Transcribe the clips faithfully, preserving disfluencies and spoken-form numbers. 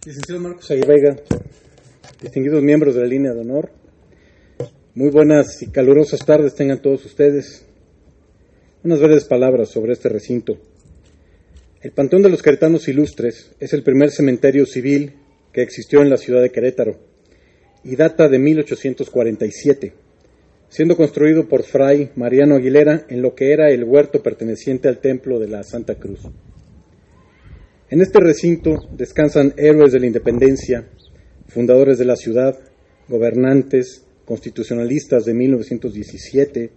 Licenciado Marcos Aguirre, distinguidos miembros de la línea de honor, muy buenas y calurosas tardes tengan todos ustedes. Unas breves palabras sobre este recinto. El Panteón de los Queretanos Ilustres es el primer cementerio civil que existió en la ciudad de Querétaro y data de mil ochocientos cuarenta y siete, siendo construido por Fray Mariano Aguilera en lo que era el huerto perteneciente al Templo de la Santa Cruz. En este recinto descansan héroes de la independencia, fundadores de la ciudad, gobernantes, constitucionalistas de mil novecientos diecisiete,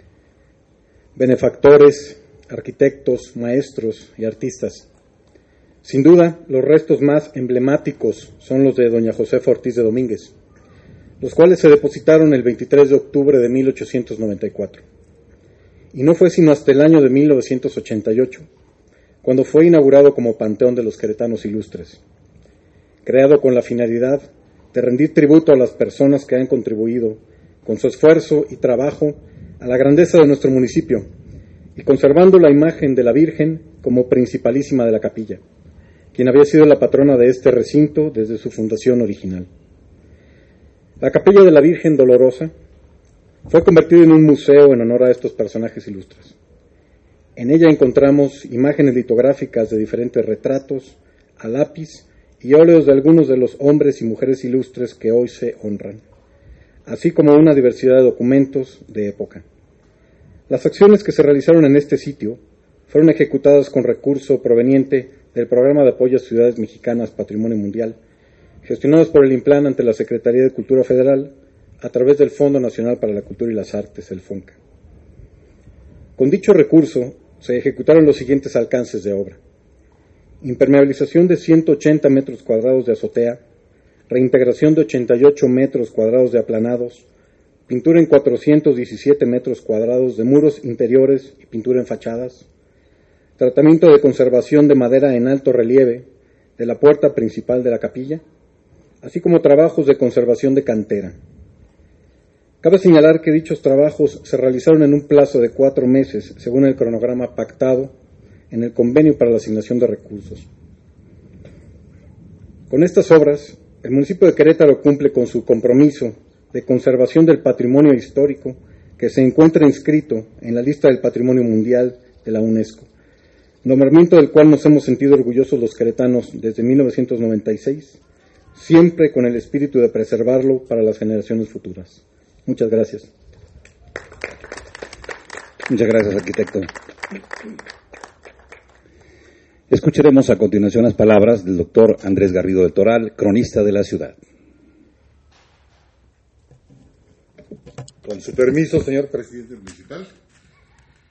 benefactores, arquitectos, maestros y artistas. Sin duda, los restos más emblemáticos son los de doña Josefa Ortiz de Domínguez, los cuales se depositaron el veintitrés de octubre de mil ochocientos noventa y cuatro. Y no fue sino hasta el año de mil novecientos ochenta y ocho, cuando fue inaugurado como Panteón de los Queretanos Ilustres, creado con la finalidad de rendir tributo a las personas que han contribuido con su esfuerzo y trabajo a la grandeza de nuestro municipio, y conservando la imagen de la Virgen como principalísima de la capilla, quien había sido la patrona de este recinto desde su fundación original. La capilla de la Virgen Dolorosa fue convertida en un museo en honor a estos personajes ilustres. En ella encontramos imágenes litográficas de diferentes retratos, a lápiz y óleos de algunos de los hombres y mujeres ilustres que hoy se honran, así como una diversidad de documentos de época. Las acciones que se realizaron en este sitio fueron ejecutadas con recurso proveniente del Programa de Apoyo a Ciudades Mexicanas Patrimonio Mundial, gestionados por el INPLAN ante la Secretaría de Cultura Federal a través del Fondo Nacional para la Cultura y las Artes, el FONCA. Con dicho recurso se ejecutaron los siguientes alcances de obra: impermeabilización de ciento ochenta metros cuadrados de azotea, reintegración de ochenta y ocho metros cuadrados de aplanados, pintura en cuatrocientos diecisiete metros cuadrados de muros interiores y pintura en fachadas, tratamiento de conservación de madera en alto relieve de la puerta principal de la capilla, así como trabajos de conservación de cantera. Cabe señalar que dichos trabajos se realizaron en un plazo de cuatro meses, según el cronograma pactado en el Convenio para la Asignación de Recursos. Con estas obras, el municipio de Querétaro cumple con su compromiso de conservación del patrimonio histórico que se encuentra inscrito en la lista del Patrimonio Mundial de la UNESCO, nombramiento del cual nos hemos sentido orgullosos los queretanos desde mil novecientos noventa y seis, siempre con el espíritu de preservarlo para las generaciones futuras. Muchas gracias. Muchas gracias, arquitecto. Escucharemos a continuación las palabras del doctor Andrés Garrido del Toral, cronista de la ciudad. Con su permiso, señor presidente municipal.